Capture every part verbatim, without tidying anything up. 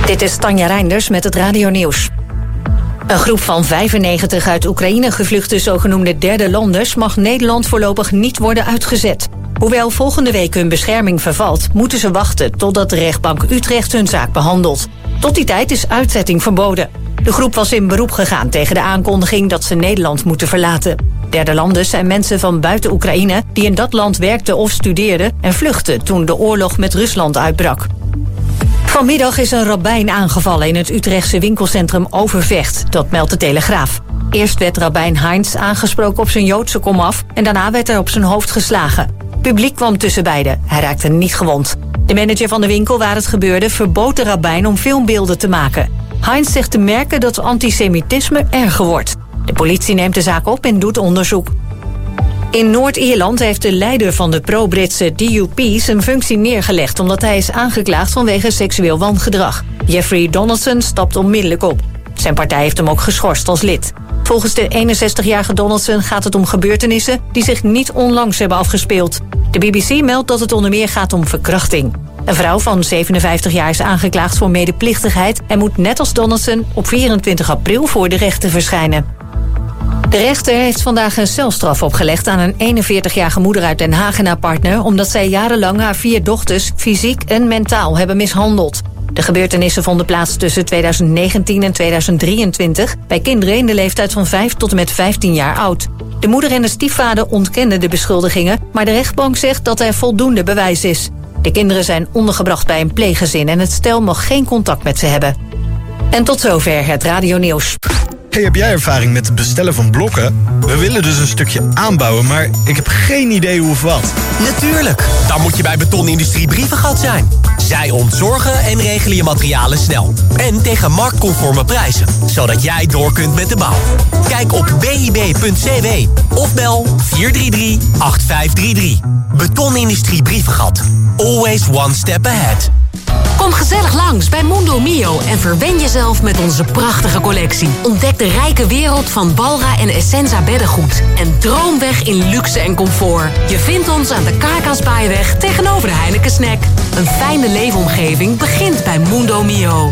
Dit is Tanja Reinders met het radionieuws. Een groep van vijfennegentig uit Oekraïne gevluchte zogenoemde derde landers mag Nederland voorlopig niet worden uitgezet. Hoewel volgende week hun bescherming vervalt, moeten ze wachten totdat de rechtbank Utrecht hun zaak behandelt. Tot die tijd is uitzetting verboden. De groep was in beroep gegaan tegen de aankondiging dat ze Nederland moeten verlaten. Derde landers zijn mensen van buiten Oekraïne die in dat land werkten of studeerden en vluchtten toen de oorlog met Rusland uitbrak. Vanmiddag is een rabbijn aangevallen in het Utrechtse winkelcentrum Overvecht. Dat meldt de Telegraaf. Eerst werd rabbijn Heinz aangesproken op zijn Joodse komaf en daarna werd er op zijn hoofd geslagen. Publiek kwam tussen beiden. Hij raakte niet gewond. De manager van de winkel waar het gebeurde verbood de rabbijn om filmbeelden te maken. Heinz zegt te merken dat antisemitisme erger wordt. De politie neemt de zaak op en doet onderzoek. In Noord-Ierland heeft de leider van de pro-Britse D U P zijn functie neergelegd omdat hij is aangeklaagd vanwege seksueel wangedrag. Jeffrey Donaldson stapt onmiddellijk op. Zijn partij heeft hem ook geschorst als lid. Volgens de eenenzestigjarige Donaldson gaat het om gebeurtenissen die zich niet onlangs hebben afgespeeld. De B B C meldt dat het onder meer gaat om verkrachting. Een vrouw van zevenenvijftig jaar is aangeklaagd voor medeplichtigheid en moet net als Donaldson op vierentwintig april voor de rechter verschijnen. De rechter heeft vandaag een celstraf opgelegd aan een eenenveertigjarige moeder uit Den Haag en haar partner, omdat zij jarenlang haar vier dochters fysiek en mentaal hebben mishandeld. De gebeurtenissen vonden plaats tussen tweeduizend negentien en tweeduizend drieëntwintig... bij kinderen in de leeftijd van vijf tot en met vijftien jaar oud. De moeder en de stiefvader ontkenden de beschuldigingen, maar de rechtbank zegt dat er voldoende bewijs is. De kinderen zijn ondergebracht bij een pleeggezin en het stel mag geen contact met ze hebben. En tot zover het radionieuws. Hey, heb jij ervaring met het bestellen van blokken? We willen dus een stukje aanbouwen, maar ik heb geen idee hoe of wat. Natuurlijk, dan moet je bij Betonindustrie Brievengat zijn. Zij ontzorgen en regelen je materialen snel. En tegen marktconforme prijzen, zodat jij door kunt met de bouw. Kijk op b i b punt c w of bel vier drie drie, acht vijf drie drie. Betonindustrie Brievengat. Always one step ahead. Kom gezellig langs bij Mundo Mio en verwen jezelf met onze prachtige collectie. Ontdek de rijke wereld van Balra en Essenza beddengoed. En droom weg in luxe en comfort. Je vindt ons aan de Kaarkansbaaiweg tegenover de Heineken Snack. Een fijne leefomgeving begint bij Mundo Mio.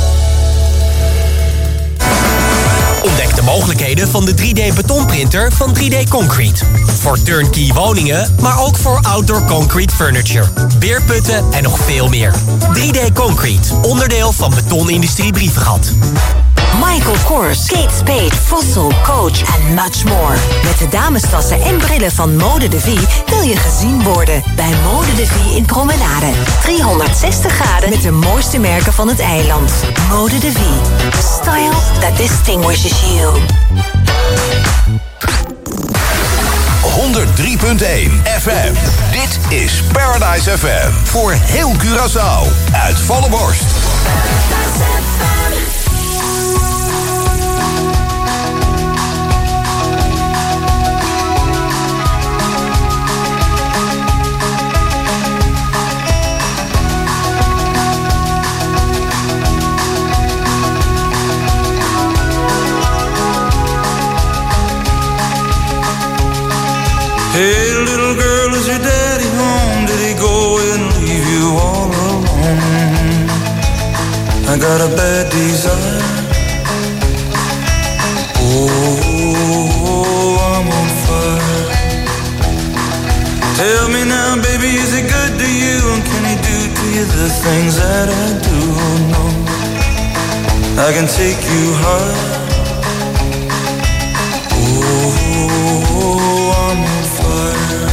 Ontdek de mogelijkheden van de drie D betonprinter van drie D Concrete. Voor turnkey woningen, maar ook voor outdoor concrete furniture, beerputten en nog veel meer. drie D Concrete, onderdeel van Betonindustrie Brievengat. Michael Kors, Kate Spade, Fossil, Coach en much more. Met de damestassen en brillen van Mode de Vie wil je gezien worden bij Mode de Vie in Promenade. driehonderdzestig graden met de mooiste merken van het eiland. Mode de Vie. Style that distinguishes you. honderd drie punt één F M. Dit is Paradise F M. Voor heel Curaçao. Uit volle borst. Hey, little girl, is your daddy home? Did he go and leave you all alone? I got a bad desire. Oh, I'm on fire. Tell me now, baby, is he good to you? And can he do to you the things that I do? Oh, no, I can take you high. Oh, I'm on fire.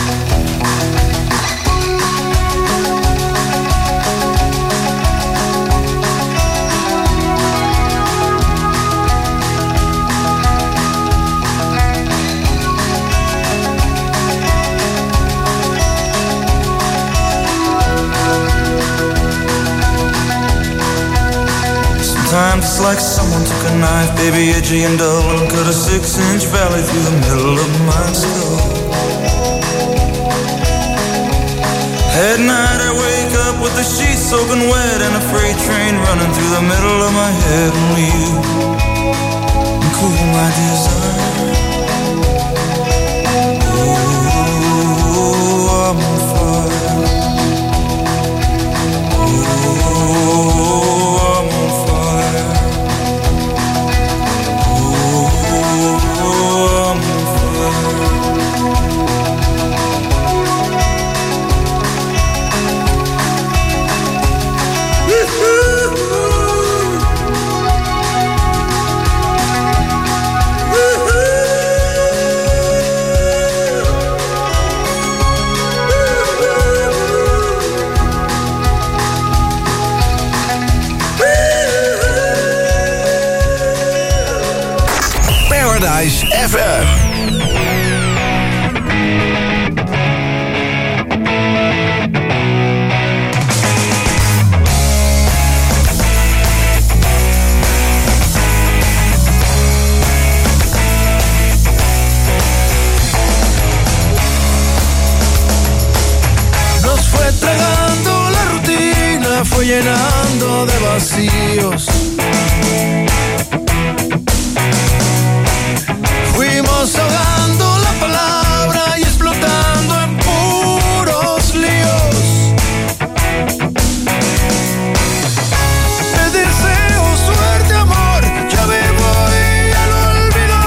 Sometimes it's like someone took a knife, baby, edgy and dull, and cut a six-inch valley through the middle of my skull. At night I wake up with the sheets soaking wet and a freight train running through the middle of my head. Only you can cool my desire. Oh, I'm on fire. Oh, I'm F M. Nos fue tragando la rutina, fue llenando de vacíos. Fuimos ahogando la palabra y explotando en puros líos. Te deseo suerte, amor, ya me voy al olvido.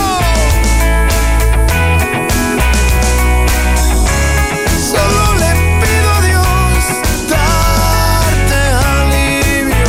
Solo le pido a Dios darte alivio.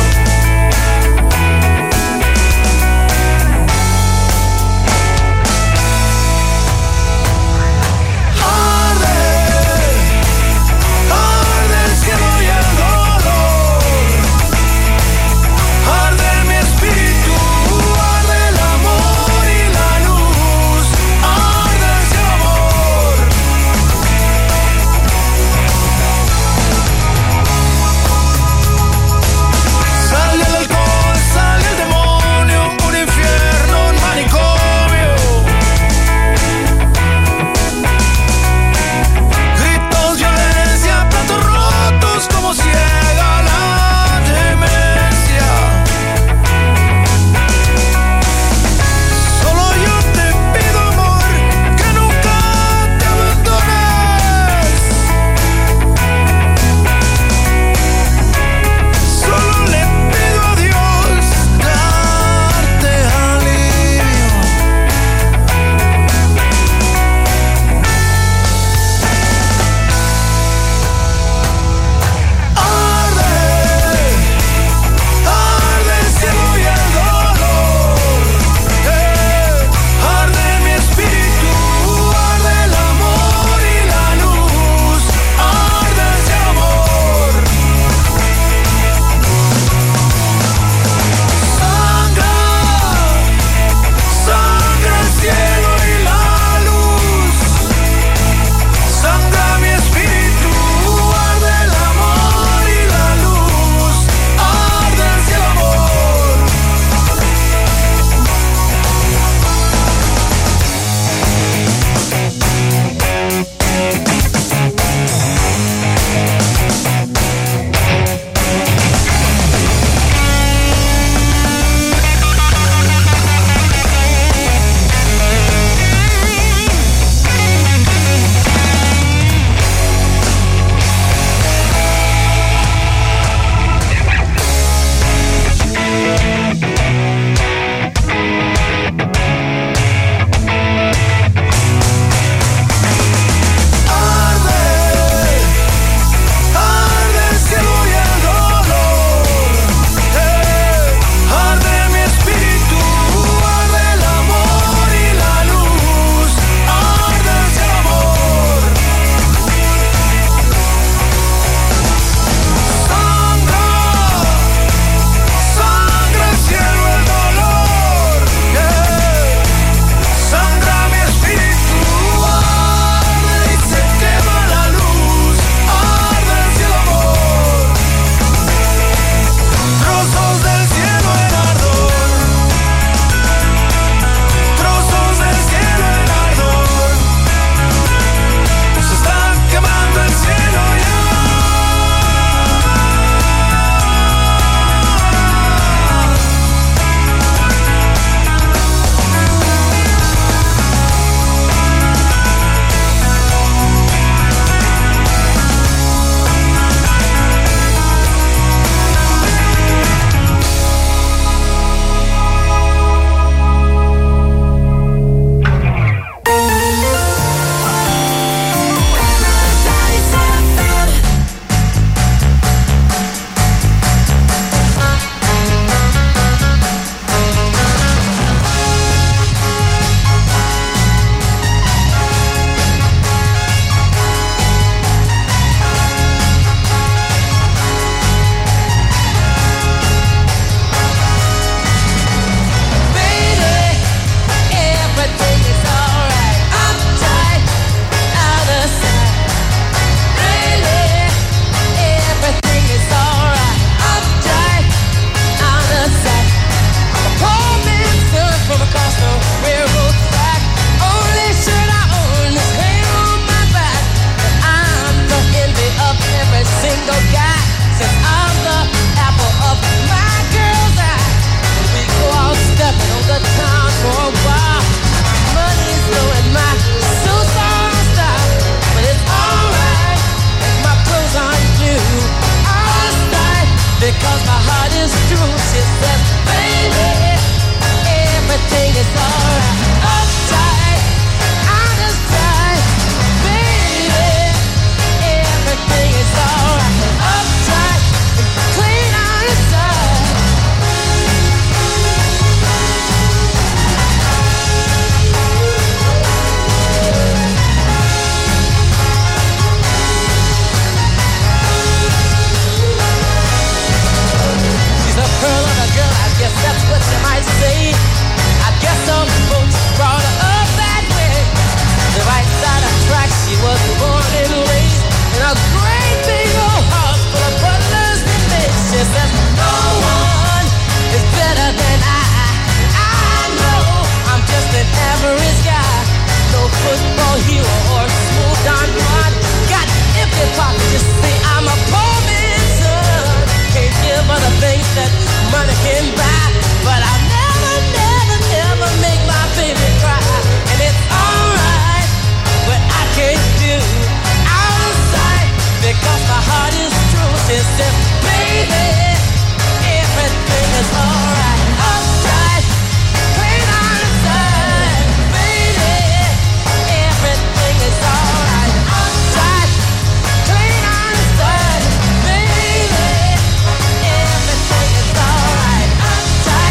heart is true. She said, baby, everything is alright. Uptight, clean on the side. Baby, everything is alright. Uptight, clean on the side. Baby, everything is alright. Uptight,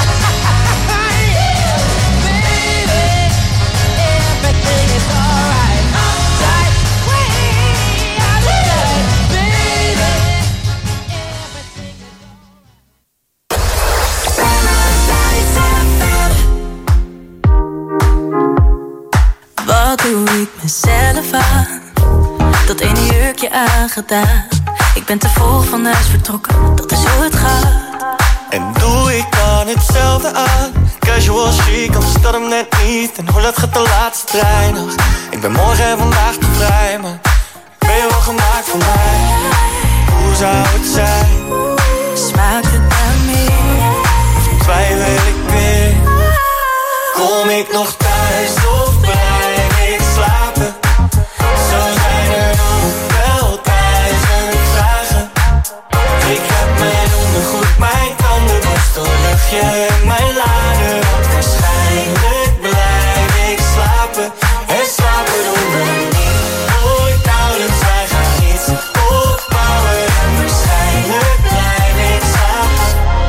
yeah. Baby, everything is alright. Uptight, clean on the side. Baby, everything is Wat doe ik mezelf aan? Dat ene jurkje aangedaan. Ik ben te vroeg van huis vertrokken, dat is hoe het gaat. En doe ik dan hetzelfde aan? Casual chic, anders dat hem net niet. En hoe laat gaat de laatste trein nog? Ik ben morgen en vandaag te vrij, maar ben je wel gemaakt voor mij? Hoe zou het zijn? Smaakt het naar meer? Twijfel ik weer? Kom ik nog thuis of blijf ik slapen? Zo zijn er nog wel duizend vragen. Ik heb mijn ondergoed, mijn tandenborstel, luchtje en mijn lader. Want waarschijnlijk blijf ik slapen. En slapen doen we niet. Ooit nauwelijks, wij gaan iets opbouwen. En waarschijnlijk blijf ik slapen.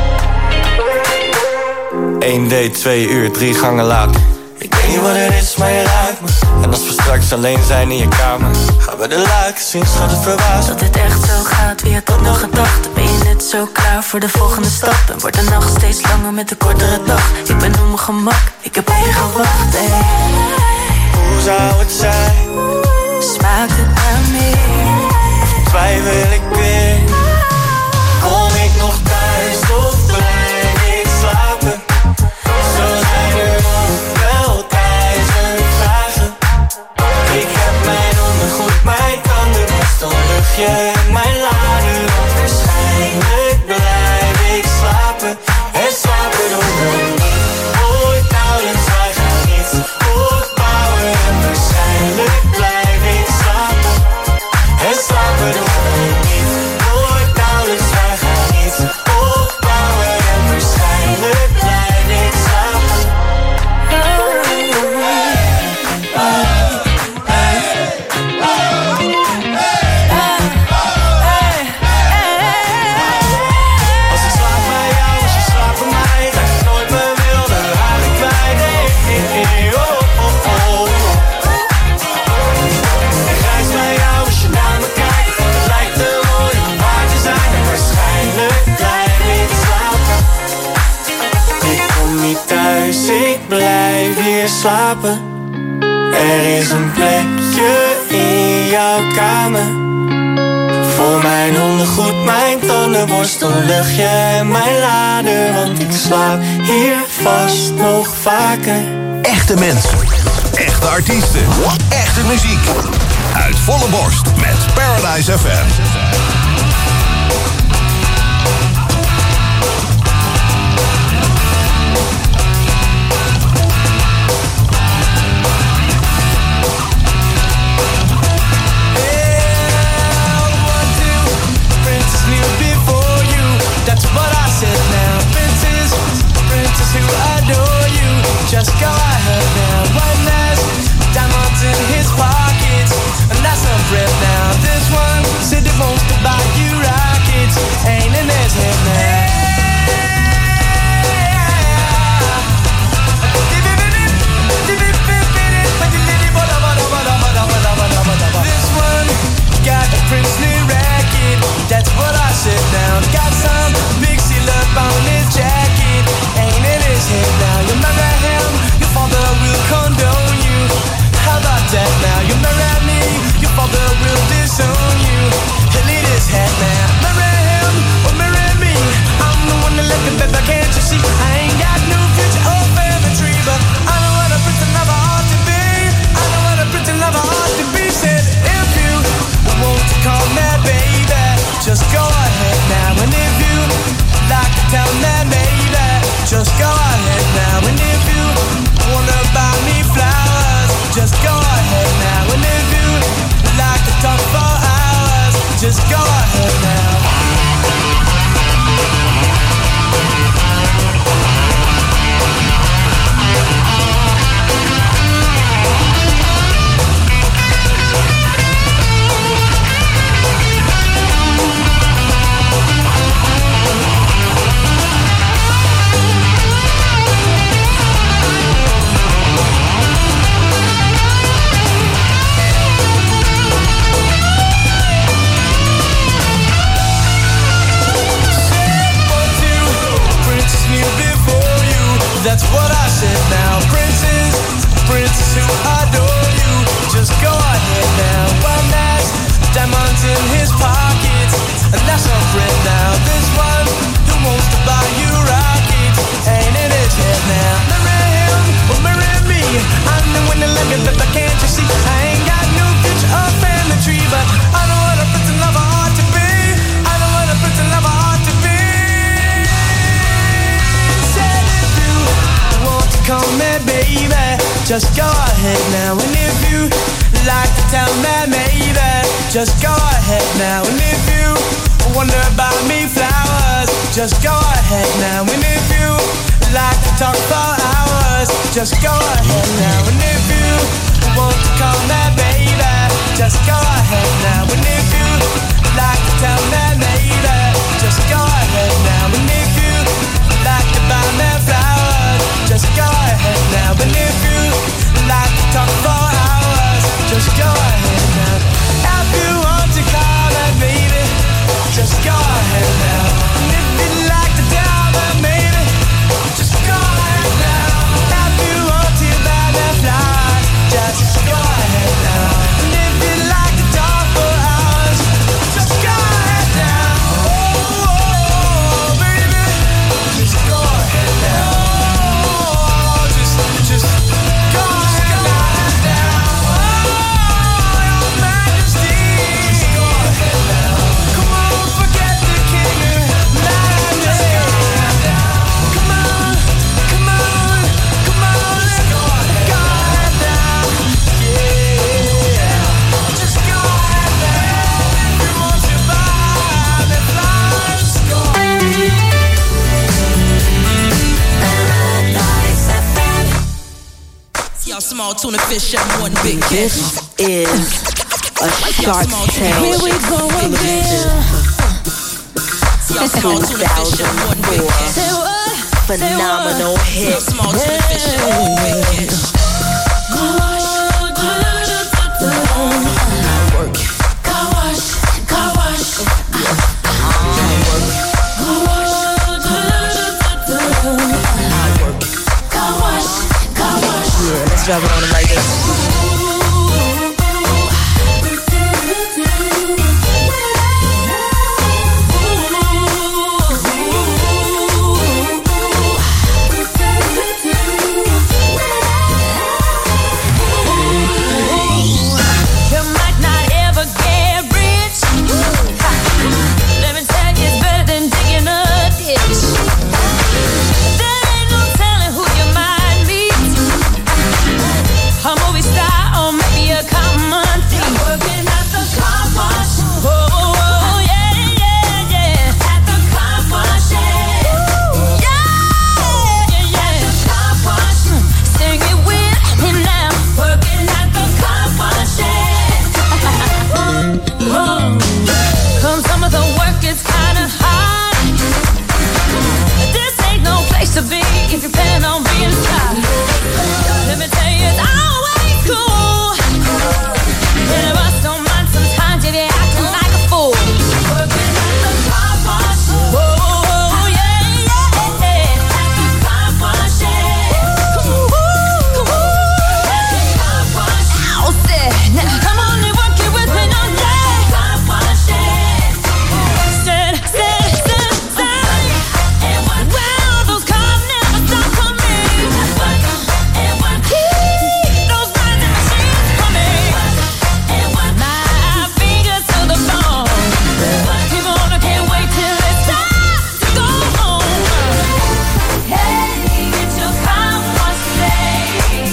Eén date, twee uur, drie gangen later. Ik weet niet wat het is, maar je ruikt me. En als we straks alleen zijn in je kamer, gaan we de luiken zien, schat het verbaasd. Dat dit echt zo gaat, wie had dat nog gedacht? Ben je net zo klaar voor de volgende stap? En wordt de nacht steeds langer met de kortere dag. Ik ben op mijn gemak, ik heb op je gewacht, hey. Hoe zou het zijn? Smaakt het naar meer? Twijfel ik weer? Kom ik nog thuis of blijf ik slapen? Zo zijn er nog wel duizend vragen. Ik heb mijn ondergoed, mijn tandenborstel, luchtje en mijn lader. Want waarschijnlijk blijf ik slapen. En slapen doen we niet. Ooit nauwelijks, wij gaan iets opbouwen. En waarschijnlijk blijf ik slapen. En slapen doen we niet. Ooit nauwelijks, wij gaan iets opbouwen. En waarschijnlijk blijf ik slapen. Als ik slaap bij jou, als je slaapt bij mij, dat ik nooit meer wil, dan raak ik kwijt. Hey, oh, oh, oh. Ik reis bij jou als je naar me kijkt. Het lijkt te mooi om waar te zijn. En waarschijnlijk blijf ik slapen. Ik kom niet thuis, ik blijf hier slapen. Er is een plekje in jouw kamer. Voor mijn ondergoed, mijn tandenborstel, luchtje en mijn lader. Want ik slaap hier vast nog vaker. Echte mensen. Echte artiesten. Echte muziek. Uit volle borst met Paradise F M. That's what I said now. Princess, princess who adore you. Just go ahead now. One last diamonds in his pockets, and that's a breath now. This one said it won't just go ahead now. And if you like to tell me maybe, just go ahead now. And if you wonder about me flowers, just go ahead now. And if you like to talk for hours, just go ahead now. And if you want to call me baby, just go ahead now. And if you like to tell me later, just go ahead now. And if you like to buy me flowers, just go ahead now. And if you like to talk for hours, just go ahead now. If you want to call me baby, just go ahead now. And if you like to tell me maybe, just go ahead now. If you want to buy me flowers, just go ahead now. And if you like to talk for hours, just go ahead now. Oh, oh, baby, just go ahead now. Oh, just, just go ahead now. Oh, your Majesty, just go ahead now. Come on, forget the king and majesty. Come on, come on, come on, let's go ahead now. Yeah, just go ahead now. If you want to buy the flowers, go ahead. Y'all small tuna fish and one big catch. This is a Shark Tale. Here we go again. Y'all small tuna fish and one big catch. Phenomenal hit. Small tuna fish and one big catch. Work. Car wash, car wash. Yeah, let's drop it on them like this. You might not ever get rich. Let me tell you, it's better than digging a ditch. There ain't no telling who you might meet. A movie star or maybe a common thief. Working at the car wash. Oh, oh, oh, yeah, yeah, yeah. At the car wash, yeah. Yeah, yeah, yeah. At the car wash. Sing it with me now. Working at the car wash, yeah. Oh. Come some of the work is kinda hard. This ain't no place to be if you plan on being shy. Let me tell you, it's always cool. And if I don't mind sometimes if you're acting like a fool. Working at the car wash. Oh, oh, yeah, yeah, yeah. At the car wash, yeah. Ooh, ooh, ooh. At the car wash. Ow, say. Now come on and work it with me now, yeah. Car wash, yeah. Said, said, said, said. Well, those cars never stop coming. And work. Keep those grinding machines coming. My fingers to the bone. Keep on, I can't wait till it's time to go home. Hey, get your car wash today.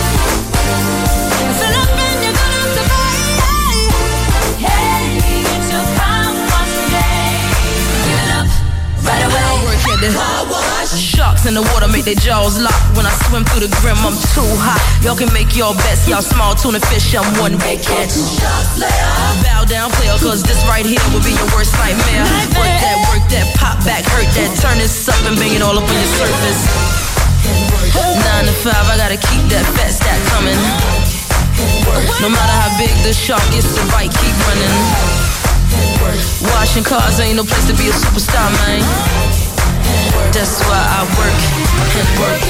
Fill up and you're gonna have to pay. Hey, get your car wash today. Give it up right away. Work at the Car wash. sharks in the water make their jaws lock. When I swim through the grim, I'm too hot. Y'all can make your bets. Y'all small tuna fish, I'm one big catch. Bow down, player, cause this right here will be your worst nightmare. Work that, work that, pop back, hurt that. Turn this up and bang it all up on your surface. Nine to five, I gotta keep that fat stack coming. No matter how big the shark is, the bite keep running. Washing cars ain't no place to be a superstar, man. That's why I work and work.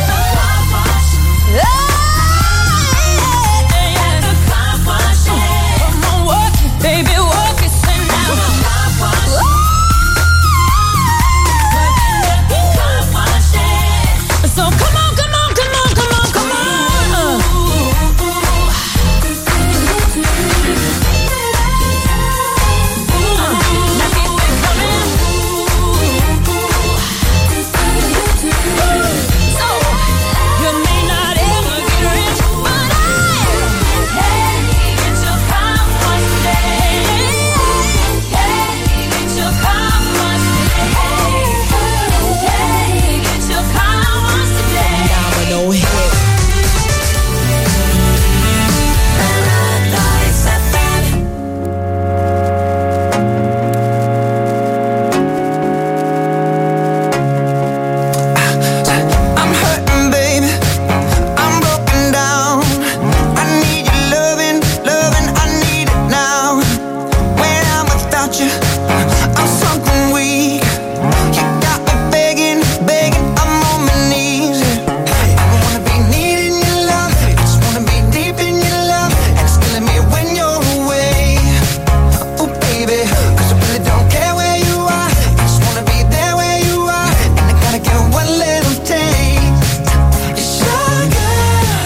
Come on, work it, baby, work it, say now. So come on, come on, come on, come on, come on. Now keep it coming. So without you. I'm something weak. You got me begging, begging, I'm on my knees. I wanna be needing your love, I just wanna be deep in your love, and it's killing me when you're away. Oh baby, 'cause I really don't care where you are, I just wanna be there where you are, and I gotta get one little taste. Sugar,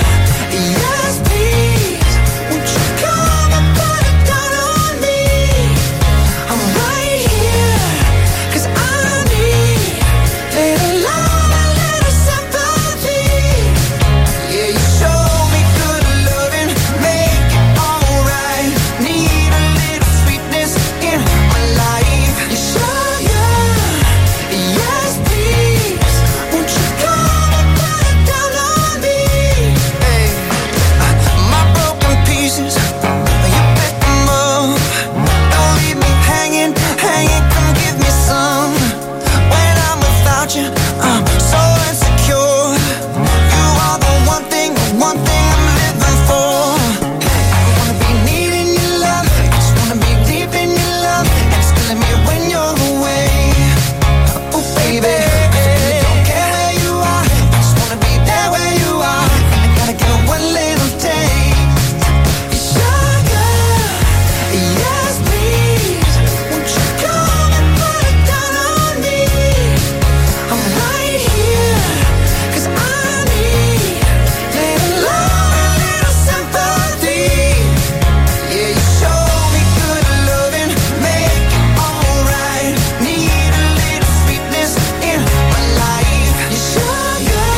yes please, won't you come and put it down on me? I'm right here, 'cause I need little love, a little sympathy. Yeah, you show me good loving, make it alright. Need a little sweetness in my life. You sugar, yes please, won't you come and put it down on me? Hey, my broken pieces, you pick them up. Don't leave me hanging, hanging, come give me some. When I'm without you, I'm so insecure. You are the one thing, the one thing I'm living for. I wanna be needing your love, I just wanna be deep in your love, and it's killing me when you're away. Oh baby, 'cause I really don't care where you are, I just wanna be there where you are, and I gotta get one little taste. Sugar, yes please, won't you come and put it down on me? I'm right here, 'cause I need little love, a little sympathy. Yeah, you show me good loving, make it alright. Need a little sweetness in my life. You sugar,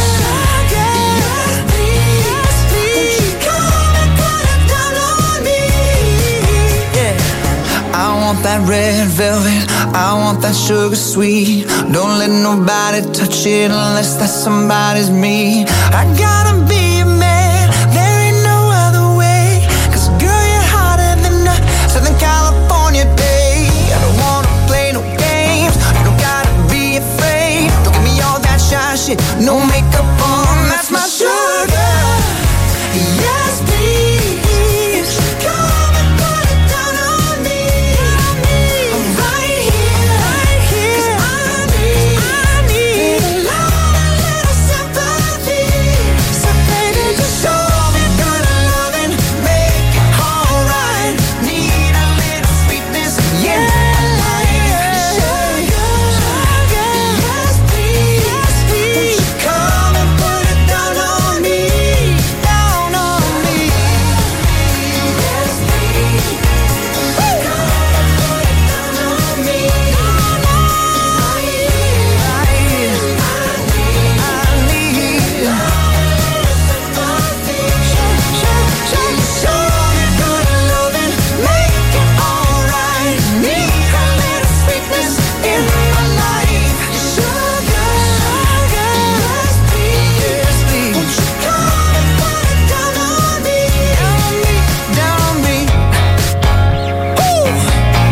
yes please, won't you come and put it down on me? Yeah, I want that red velvet, I want that sugar sweet. Don't let nobody touch it unless that somebody's me. I gotta be a man, there ain't no other way. 'Cause girl, you're hotter than a Southern California day. I don't wanna play no games, you don't gotta be afraid. Don't give me all that shy shit, no makeup on, that's my sugar. Yes please, come and put it down on me. I'm right here, 'cause I need, I need little love, a little sympathy. So baby, just show me good loving, make it alright. Need a little sweetness in my life. Sugar, yes please, won't you come and put it down on me? Down on me. Yes please, come and put it down on me. I need, I need, I need sympathy. Show me good loving, make it alright. Need a little sweetness in my life. Sugar, yes please, won't you come and put it down on me? Down on me, down on me.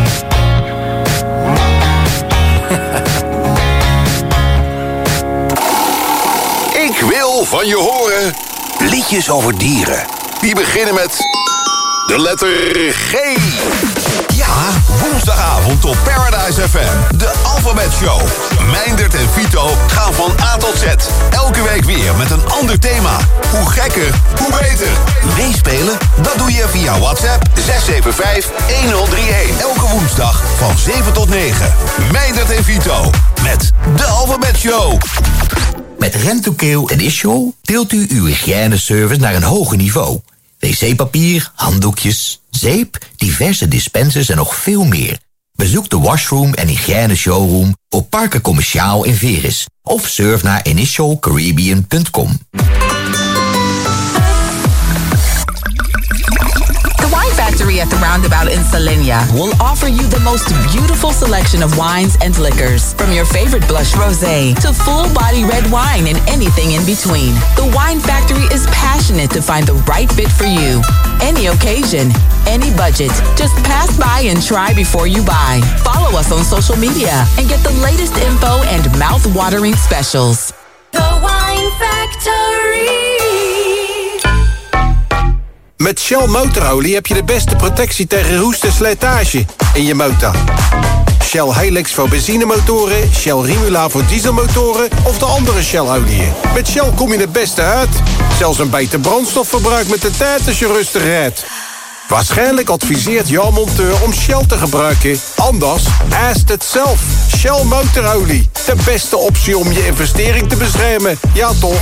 Ik wil van je horen liedjes over dieren. Die beginnen met de letter G. Ja, woensdagavond op Paradise F M. De Alphabet Show. Meindert en Vito gaan van A tot Z. Elke week weer met een ander thema. Hoe gekker, hoe beter. Meespelen? Dat doe je via WhatsApp zes zeven vijf een nul drie een. Elke woensdag van zeven tot negen. Meindert en Vito met de Alphabet Show. Met Rentokil en Issuel tilt u uw hygiëneservice naar een hoger niveau. Wc-papier, handdoekjes, zeep, diverse dispensers en nog veel meer. Bezoek de washroom en hygiëne showroom op Parken Commerciaal in Veris. Of surf naar initial caribbean punt com. Factory at the Roundabout in Salenia will offer you the most beautiful selection of wines and liquors, from your favorite blush rosé to full-body red wine and anything in between. The Wine Factory is passionate to find the right fit for you. Any occasion, any budget. Just pass by and try before you buy. Follow us on social media and get the latest info and mouth-watering specials. The Wine Factory. Met Shell motorolie heb je de beste protectie tegen roest en slijtage in je motor. Shell Helix voor benzinemotoren, Shell Rimula voor dieselmotoren of de andere Shell-oliën. Met Shell kom je het beste uit. Zelfs een beter brandstofverbruik met de tijd als je rustig rijdt. Waarschijnlijk adviseert jouw monteur om Shell te gebruiken. Anders, ask het zelf. Shell motorolie. De beste optie om je investering te beschermen. Ja toch?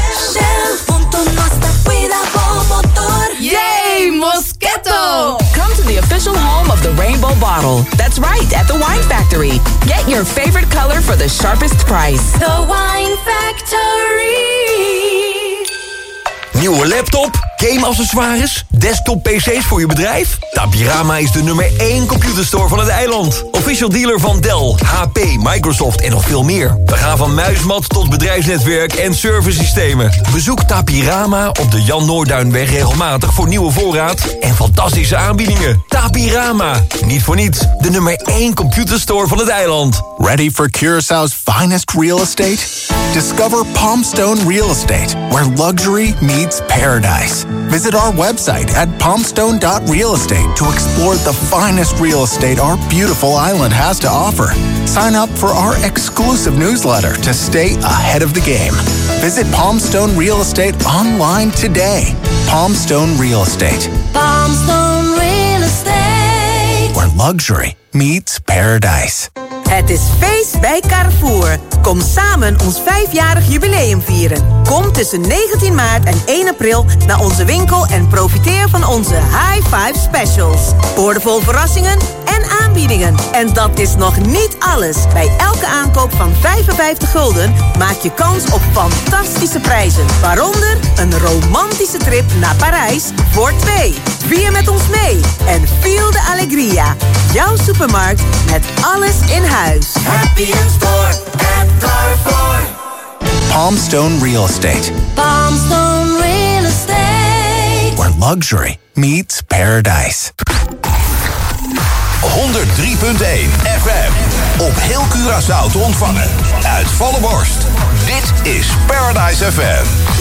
Yay, Moscato! Come to the official home of the Rainbow Bottle. That's right, at the Wine Factory. Get your favorite color for the sharpest price. The Wine Factory. Nieuwe laptop, game-accessoires, desktop-P C's voor je bedrijf? Tapirama is de nummer één computerstore van het eiland. Official dealer van Dell, H P, Microsoft en nog veel meer. We gaan van muismat tot bedrijfsnetwerk en servicesystemen. Bezoek Tapirama op de Jan Noorduinweg regelmatig voor nieuwe voorraad en fantastische aanbiedingen. Tapirama, niet voor niets, de nummer één computerstore van het eiland. Ready for Curaçao's finest real estate? Discover Palmstone Real Estate, where luxury meets paradise. Visit our website at palmstone dot real estate to explore the finest real estate our beautiful island has to offer. Sign up for our exclusive newsletter to stay ahead of the game. Visit Palmstone Real Estate online today. Palmstone Real Estate. Palmstone Real Estate. Where luxury meets paradise. Het is feest bij Carrefour. Kom samen ons vijfjarig jubileum vieren. Kom tussen negentien maart en één april naar onze winkel en profiteer van onze High Five Specials. Boordevol verrassingen en aanbiedingen. En dat is nog niet alles. Bij elke aankoop van vijfenvijftig gulden maak je kans op fantastische prijzen. Waaronder een romantische trip naar Parijs voor twee. Vier met ons mee en feel de alegria. Jouw supermarkt met alles in huis. Happy in store at Carrefour. Palmstone Real Estate. Palmstone Real Estate. Where luxury meets paradise. honderd drie punt één F M. Op heel Curaçao te ontvangen. Uit Vallenborst. Dit is Paradise F M.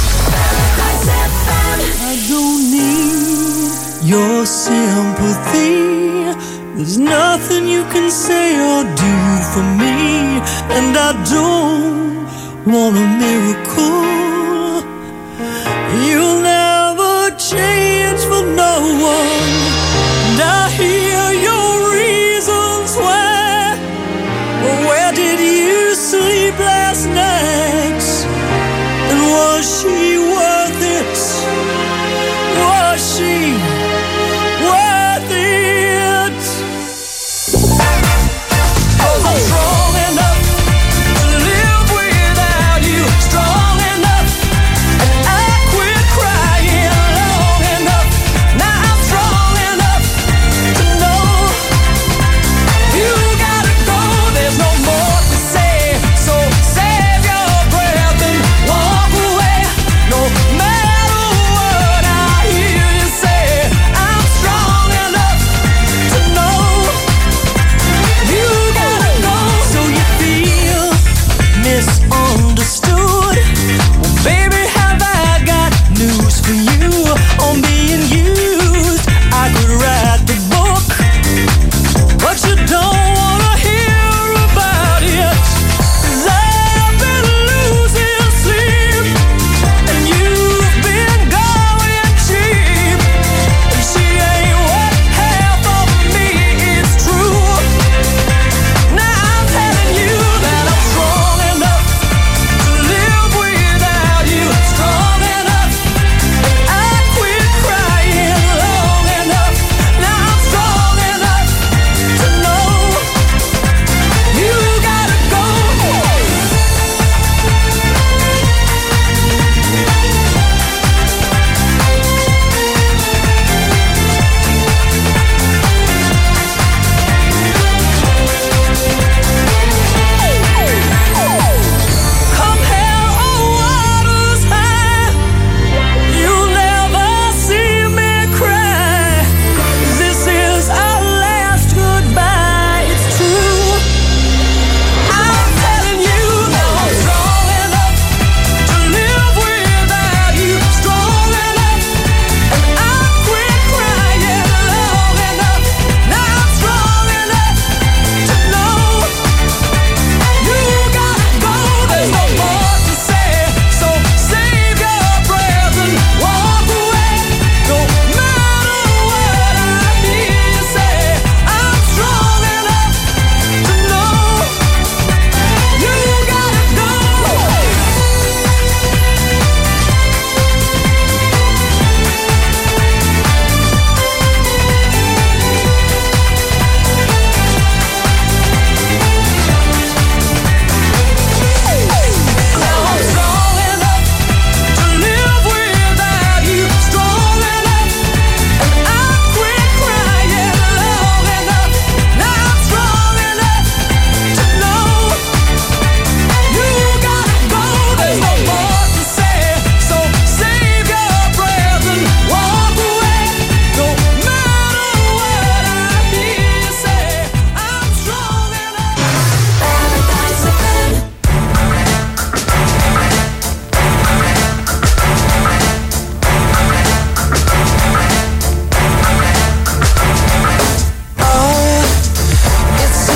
I don't need your sympathy. There's nothing you can say or do for me. And I don't want a miracle. You'll never change for no one. And I hear your reasons why. Where did you sleep last night? And was she worth it? Was she worth it? Oh, I'm strong enough to live without you. Strong enough, and I quit crying long enough. Now I'm strong enough to know you gotta go. There's no more to say, so save your breath and walk away.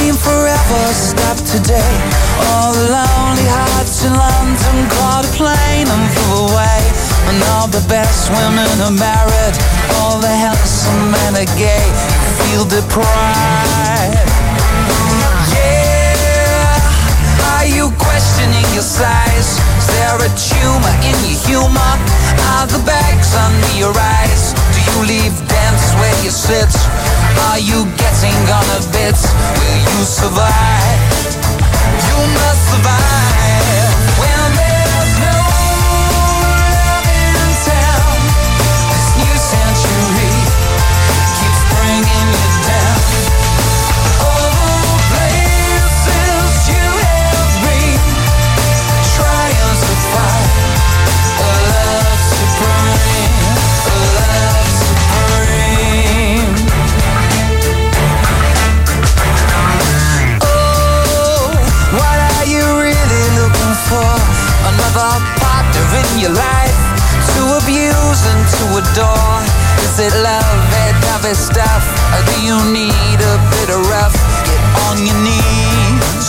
seem forever stopped today. All the lonely hearts in London caught a plane and flew away. And all the best women are married, all the handsome men are gay. You feel deprived. Yeah, are you questioning your size? Is there a tumor in your humor? Are the bags under your eyes? Do you leave dance where you sit? Are you getting on a bit? Will you survive? You must survive. When there's no love in town, this new century keeps bringing you down. All the places you have been, trying to find a love supreme, a love supreme. Oh, what are you really looking for? Another partner in your life to abuse and to adore? Is it love, that heavy stuff? Or do you need a bit of rough? Get on your knees.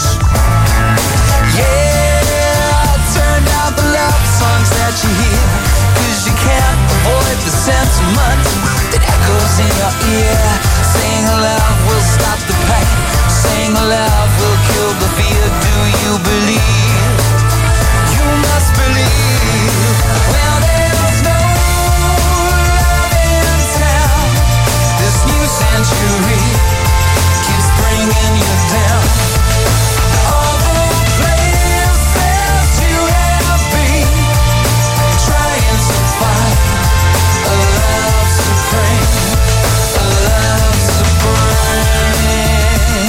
Yeah, turn down the love songs that you hear, 'cause you can't avoid the sentiment that echoes in your ear. Saying love will stop the pain, saying love will kill the fear. Do you believe? You must believe. Well, there's no love in town. This new century keeps bringing you down. All the places you have been, trying to find a love supreme, a love supreme.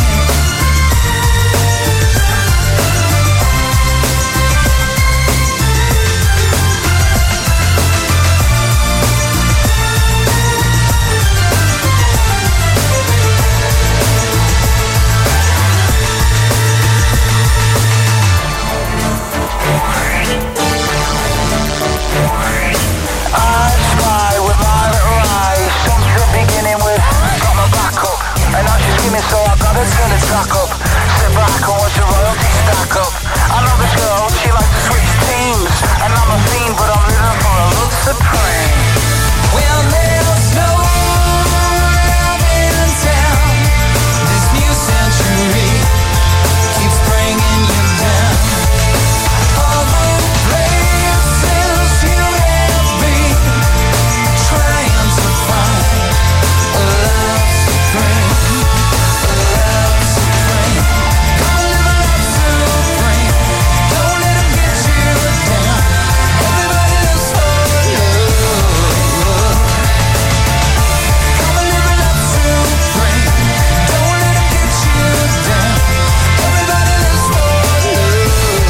I spy with my little eyes since the beginning with got my back up, and now she's skimming, so I gotta turn the track up. Sit back and watch the royalty stack up. I know this girl, she likes to switch teams, and I'm a fiend, but I'm living for a love supreme. Well, there's no love in town. This new century keeps bringing you down. All the places you have been, trying to find a love supreme, a love supreme. Come live a love supreme. Don't let 'em get you down. Everybody lives for love. Come live a love supreme. Don't let 'em get you down. Everybody lives for love.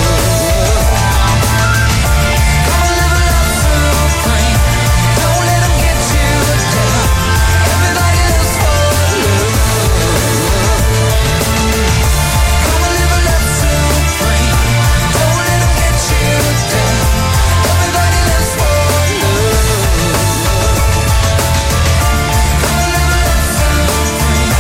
Come live a love supreme. Don't let 'em get you down. Everybody lives for love. Come live a love supreme. Don't let 'em get you down. Everybody lives for love. Come live a love supreme.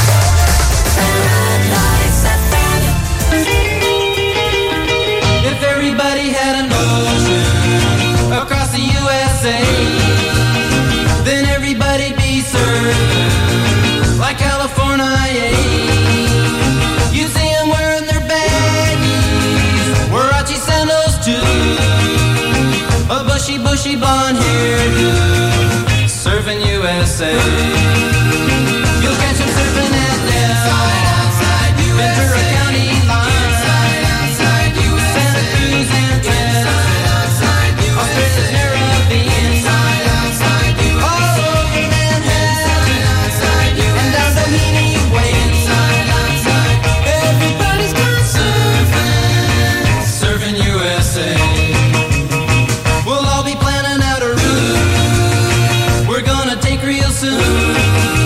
If everybody had an ocean across the U S A, then everybody'd be served like California. You'd see them wearing their baggies, Warachi sandals too, a bushy, bushy blonde hairdo, surfing U S A. You'll catch them surfing at Nell, Ventura County line, Santa Cruz and Trent, Australia's Caribbean, all over Manhattan, and down Doheny Way. Everybody's gone surfing, surfing U S A. We'll all be planning out a route we're gonna take real soon.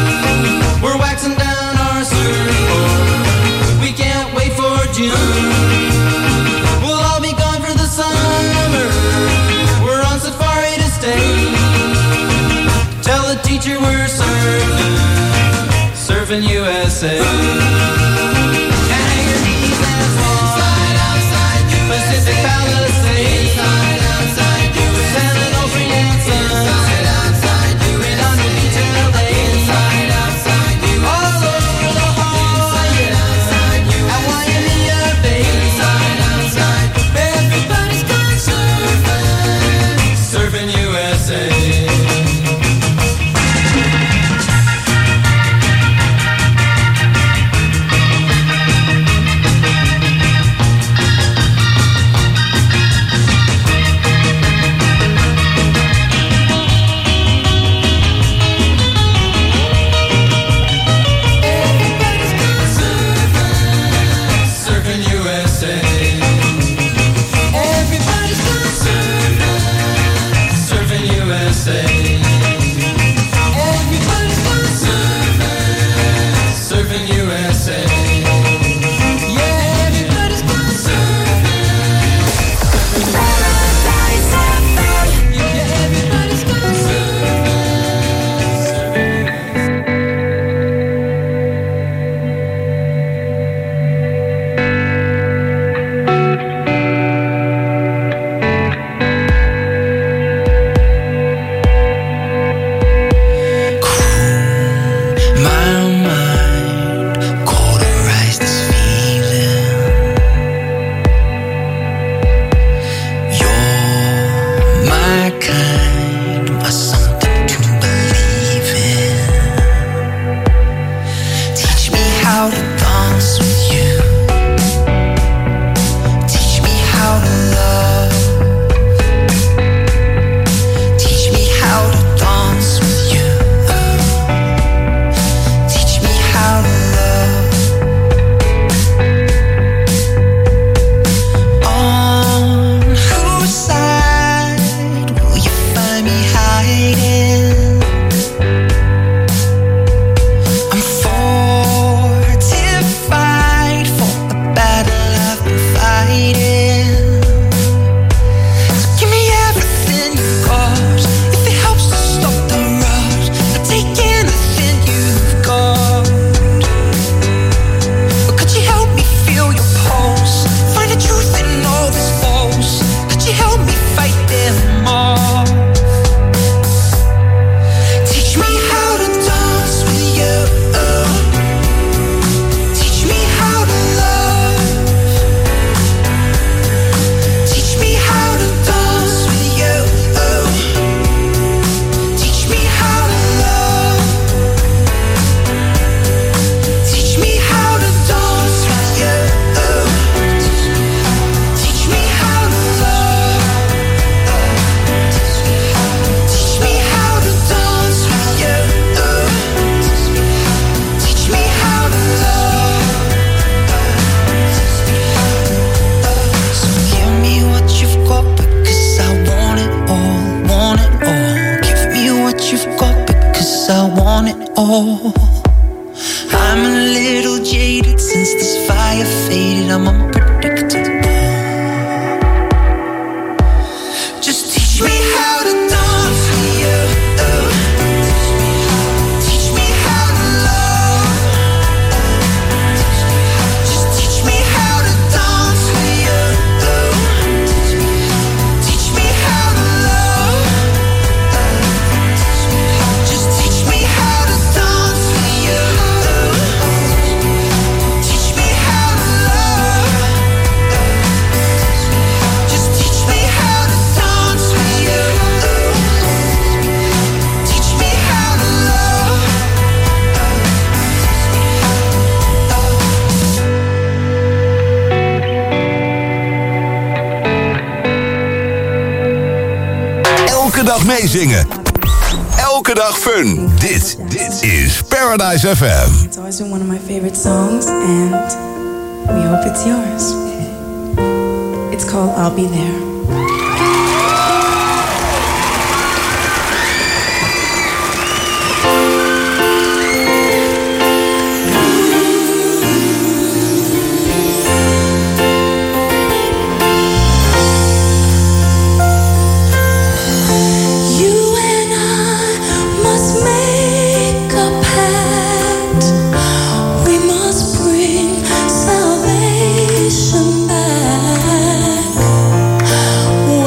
I'm unpredictable. Just teach me how to dance with you. Teach me how to love. Just teach me how to dance with you. Teach me how to love. Just teach me how to dance with you. Teach me how to love. Just teach me how to dance with you. Teach me how to love. Elke dag meezingen. Elke dag fun. Dit, dit is Paradise F M. It's always been one of my favorite songs, and we hope it's yours. It's called I'll Be There. You and I must make a pact. We must bring salvation back.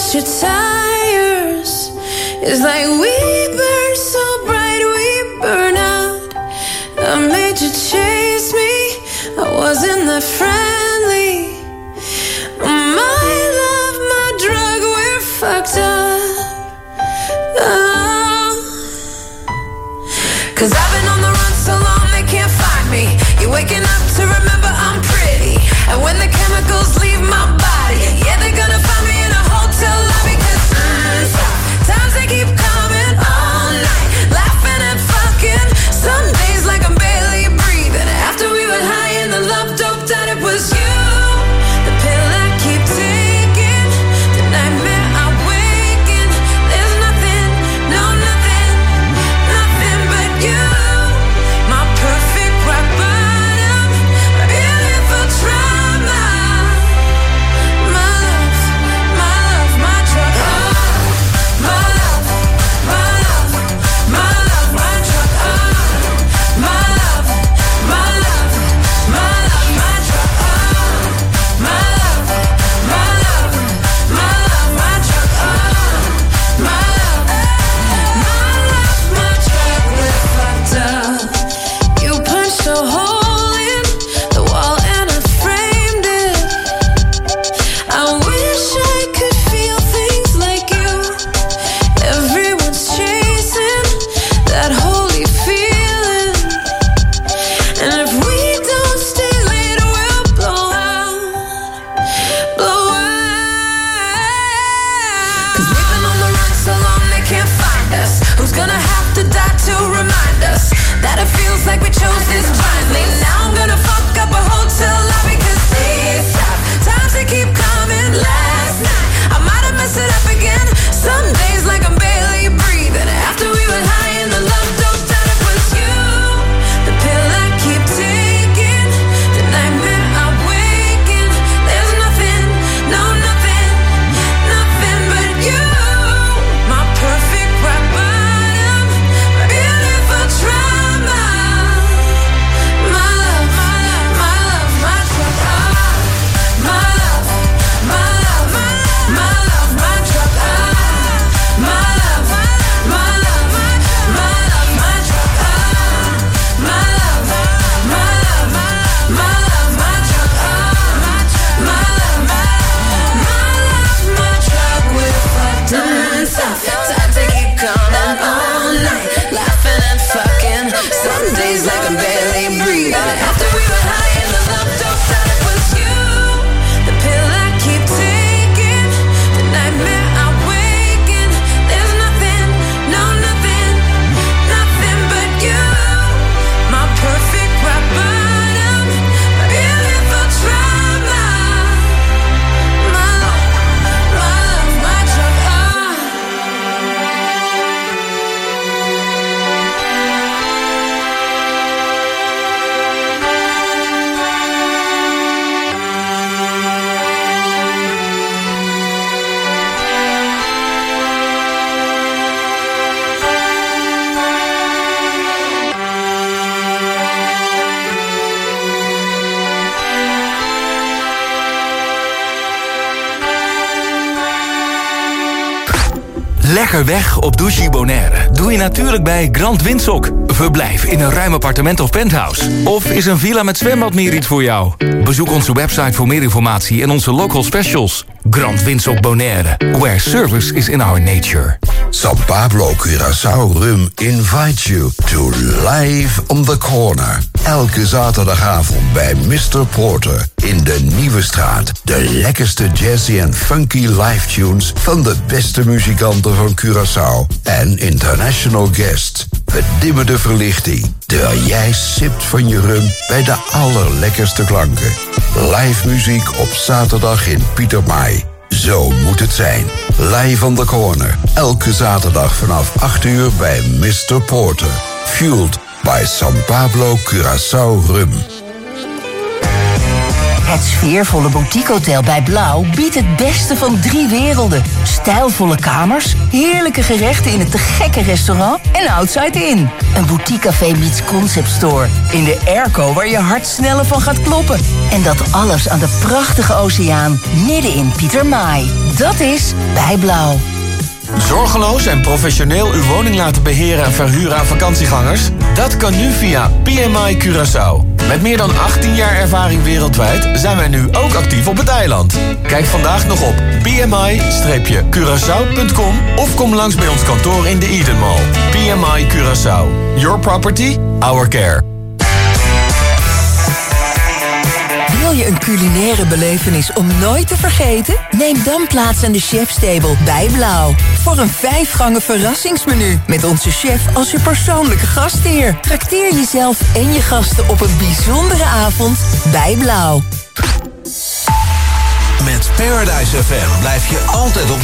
your tires. It's like we burn so bright, we burn out. I made you chase me, I wasn't that friendly. My love, my drug, we're fucked up. Oh. Cause I've been on the run so long they can't find me. You're waking up to remember I'm pretty. And when the chemicals leave my body, yeah, they're gonna find me in a hotel lobby. Cause mm, times they keep coming all night, laughing and fucking. Some days like I'm barely breathing. After we were high and the love doped out, it was you. The pill I keep taking, the nightmare I wake in. There's nothing, no nothing, nothing but you. My perfect rock bottom, my beautiful trauma. My love, my love, my drug. Oh, my love, my love, my love, my drug. Oh, my love, my love, my love, my drug. Oh, my love, my love, my love, my drug. Oh, my love, my love, my drug. We're fucked up. You punched a hole in the wall and I framed it. I wish I could feel things like you. Everyone's chasing that holy feeling. And if we don't stay late, we'll blow out, blow out. Cause we've been on the run so long they can't find us. Who's gonna have to die to remind us that it feels like we chose this blindly? Now I'm gonna fuck up a hotel lobby. Cause these times they keep coming. Last night I might have messed it up again. Some days like I'm barely breathing. After we were high and the love doped out, it was you. The pill I keep taking, the nightmare I wake in. There's nothing, no nothing, nothing but you. My perfect rock bottom, my beautiful trauma. My love, my love, my love, my drug. Oh, my love, my love, my love, my drug. Oh, my love, my love, my love, my drug. Oh, my love, my love, my love, my drug. Oh, my love, my love, my drug. We're fucked up. Time to keep coming all night, laughing and fucking. Some days like I'm barely breathing. After we were high and the love doped out, it was you. The pill I keep taking, the nightmare I wake in. There's nothing, no nothing, nothing but you. My perfect rock bottom, my beautiful trauma. My love, my love, my drug. Oh. Lekker weg op Douchy Bonaire doe je natuurlijk bij Grand Windsock. Verblijf in een ruim appartement of penthouse. Of is een villa met zwembad meer iets voor jou? Bezoek onze website voor meer informatie en onze local specials. Grand Windsock Bonaire, where service is in our nature. San Pablo Curaçao Rum invites you to Live on the Corner. Elke zaterdagavond bij mister Porter in de Nieuwe Straat. De lekkerste jazzy en funky live tunes van de beste muzikanten van Curaçao en international guests. We dimmen de verlichting, terwijl jij sipt van je rum bij de allerlekkerste klanken. Live muziek op zaterdag in Pieter Maai. Zo moet het zijn. Live on the Corner. Elke zaterdag vanaf acht uur bij mister Porter. Fueled by San Pablo Curaçao Rum. Het sfeervolle boutiquehotel bij Blauw biedt het beste van drie werelden. Stijlvolle kamers, heerlijke gerechten in het te gekke restaurant en Outside Inn. Een boutiquecafé meets concept store. In de airco waar je hart sneller van gaat kloppen. En dat alles aan de prachtige oceaan midden in Pieter Maai. Dat is Bijblauw. Zorgeloos en professioneel uw woning laten beheren en verhuren aan vakantiegangers? Dat kan nu via P M I Curaçao. Met meer dan achttien jaar ervaring wereldwijd zijn wij nu ook actief op het eiland. Kijk vandaag nog op p m i curaçao punt com of kom langs bij ons kantoor in de Eden Mall. P M I Curaçao. Your property, our care. Wil je een culinaire belevenis om nooit te vergeten? Neem dan plaats aan de chefstable bij Blauw. Voor een vijfgangen verrassingsmenu. Met onze chef als je persoonlijke gastheer. Trakteer jezelf en je gasten op een bijzondere avond bij Blauw. Met Paradise F M blijf je altijd op